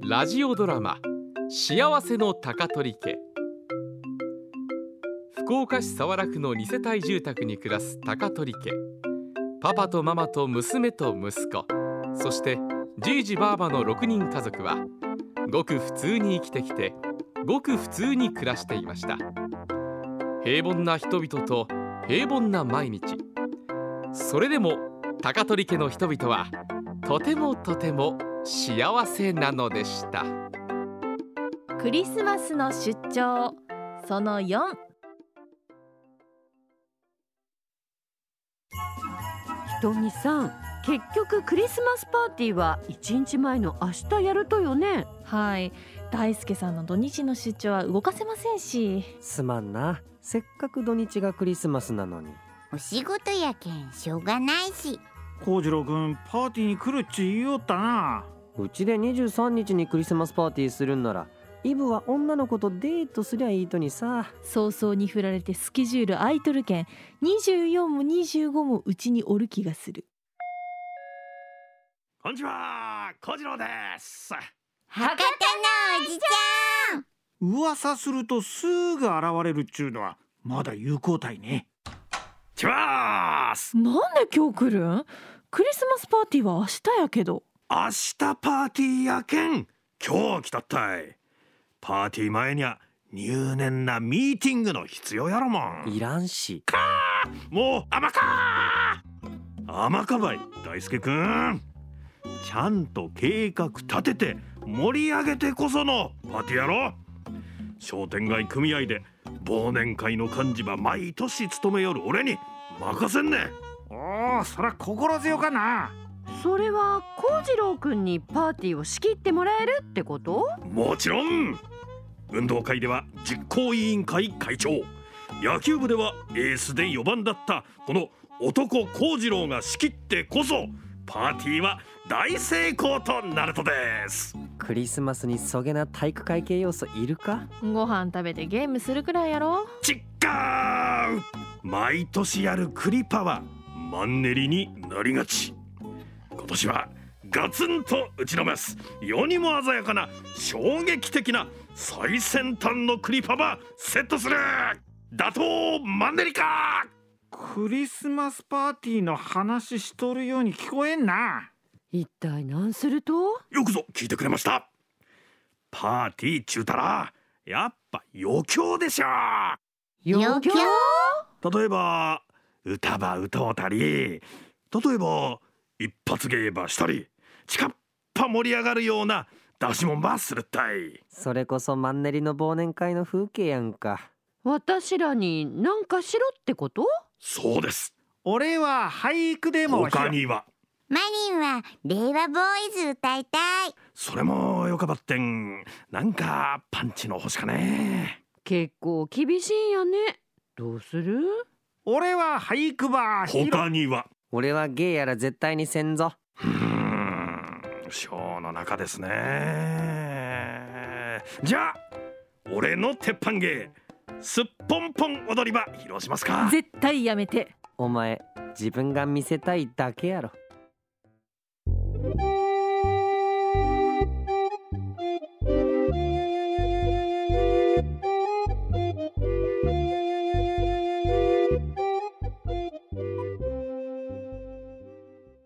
ラジオドラマ幸せの高取家。福岡市早良区の2世帯住宅に暮らす高取家。パパとママと娘と息子、そしてじいじばあばの6人家族はごく普通に生きてきて、ごく普通に暮らしていました。平凡な人々と平凡な毎日。それでも高取家の人々はとてもとても幸せなのでした。 クリスマスの出張その4。 ひとみさん、結局クリスマスパーティーは1日前の明日やるとよね。 はい、大輔さんの土日の出張は動かせませんし。 すまんな、せっかく土日がクリスマスなのに。 お仕事やけんしょうがないし。 幸次郎くんパーティーに来るっち言いよったな。 うちで23日にクリスマスパーティーするんなら、イブは女の子とデートすりゃいいとにさ。 早々に振られてスケジュール空いとるけん、24も25もうちにおる気がする。 こんにちは、幸次郎です。 博多のおじちゃん。 噂するとすぐ現れるっちゅうのはまだ有効体ね。 来まーす。 なんで今日来るん？クリスマスパーティーは明日やけど。 明日パーティーやけん今日来たったい。パーティー前には入念なミーティングの必要やろもん。 いらんし。 もう甘かばい大輔くん。ちゃんと計画立てて盛り上げてこそのパーティーやろ。商店街組合で忘年会の幹事ば毎年務めよる俺に任せんね。 おお、そら心強かな。 それは幸次郎くんにパーティーを仕切ってもらえるってこと？ もちろん。運動会では実行委員会会長、野球部ではエースで4番だったこの男幸次郎が仕切ってこそパーティーは大成功となるとです。 クリスマスにそげな体育会系要素いるか？ ご飯食べてゲームするくらいやろ。 ちっかー。毎年やるクリパはマンネリになりがち。今年はガツンと打ちのめす世にも鮮やかな衝撃的な最先端のクリパばセットする。打倒マンネリか。 クリスマスパーティーの話しとるように聞こえんな。 一体何すると？ よくぞ聞いてくれました。パーティーちゅうたらやっぱ余興でしょ。 余興？ 例えば歌ば歌うたり、例えば一発芸ばしたり、近っぱ盛り上がるような出し物ばするったい。 それこそマンネリの忘年会の風景やんか。 私らに何かしろってこと？ そうです。 俺は俳句でも。 他にはマリンは令和ボーイズ歌いたい。 それもよかばってん。なんかパンチの欲しかね。 結構厳しいんやね。どうする？ 俺は俳句ば。 他には俺はゲイやら絶対にせんぞ。 ショーの中ですね。じゃあ俺の鉄板芸すっぽんぽん踊り場披露しますか？ 絶対やめて。 お前自分が見せたいだけやろ。